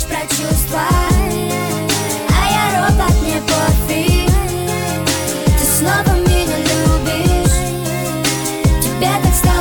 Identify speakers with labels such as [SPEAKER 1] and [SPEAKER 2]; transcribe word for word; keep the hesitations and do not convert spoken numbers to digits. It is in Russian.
[SPEAKER 1] про чувства, а я робот, мне пофиг. Ты снова меня любишь, тебе так стало.